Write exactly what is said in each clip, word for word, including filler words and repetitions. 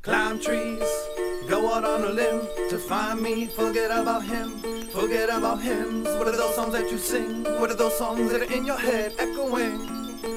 Climb trees, go out on a limb to find me. Forget about him, forget about hymns. What are those songs that you sing? What are those songs that are in your head echoing?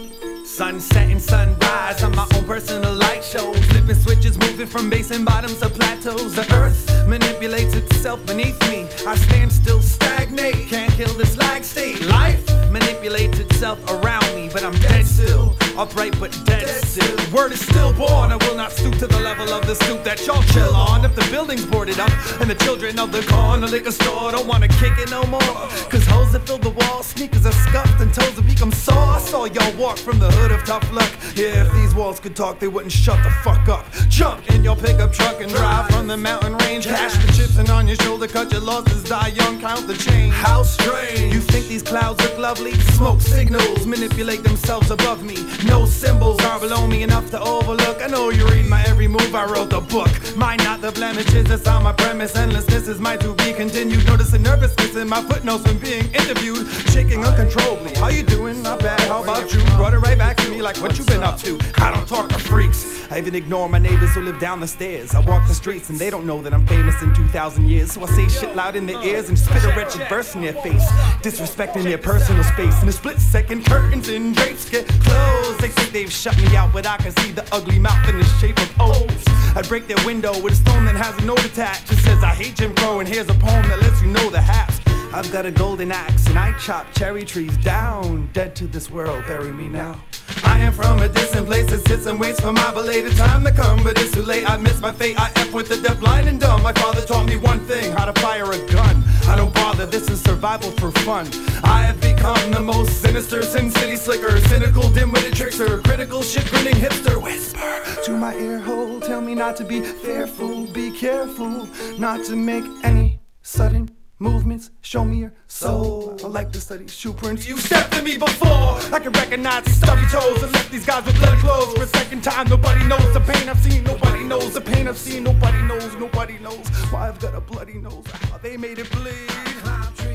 Sunset and sunrise on my own personal light shows. Flipping switches, moving from bass and bottoms to plateaus. The earth manipulates itself beneath me. I stand still, stagnate, can't kill this lag state. Life manipulates itself around me, but I'm dead still, upright but dead still. Word is still born, I will not stoop to the level of the stoop that y'all chill on. If the building's boarded up and the children of the corner liquor store don't wanna kick it no more, cause hoes that fill the wall, sneakers are scuffed and toes have become sore. I saw y'all walk from the hood of tough luck. Yeah, if these walls could talk, they wouldn't shut the fuck up. Jump in your pickup truck and drive from the mountain range. Cash the chips and on your shoulder, cut your losses, die young, count the change. How strange. You think these clouds look lovely? Smoke signals manipulate themselves above me. No symbols are below me enough to overlook. I know you read my every move, I wrote the book. Mine not the blemishes, that's on my premise. Endlessness is my to be continued. Noticing nervousness in my footnotes when being interviewed. Shaking uncontrollably. How you doing? Not bad, how about you? Brought it right back to me like what you been up to. I don't talk to freaks. I even ignore my neighbors who live down the stairs. I walk the streets and they don't know that I'm famous in two thousand years. So I say shit loud in their ears and spit a wretched verse in their face, disrespecting their personal space. In a split second, curtains and drapes get closed. They think they've shut me out, but I can see the ugly mouth in the shape of O's. I'd break their window with a stone that has a note attached. It says I hate Jim Crow and here's a poem that lets you know the haps. I've got a golden axe and I chop cherry trees down. Dead to this world, bury me now. I am from a distant place that sits and waits for my belated time to come, but it's too late, I miss my fate. I F with the deaf, blind and dumb. My father taught me one thing, how to fire a gun. I don't bother, this is survival for fun. I have become the most sinister Sin City slicker, cynical, dim-witted trickster, critical, shit-grinning hipster. Whisper to my ear hole, tell me not to be fearful, be careful, not to make any sudden movements, show me your soul. I like to study shoe prints. You stepped to me before. I can recognize these stubby toes and left these guys with blood clothes. For a second time, nobody knows the pain I've seen. Nobody knows the pain I've seen. Nobody knows, nobody knows why I've got a bloody nose. How they made it bleed.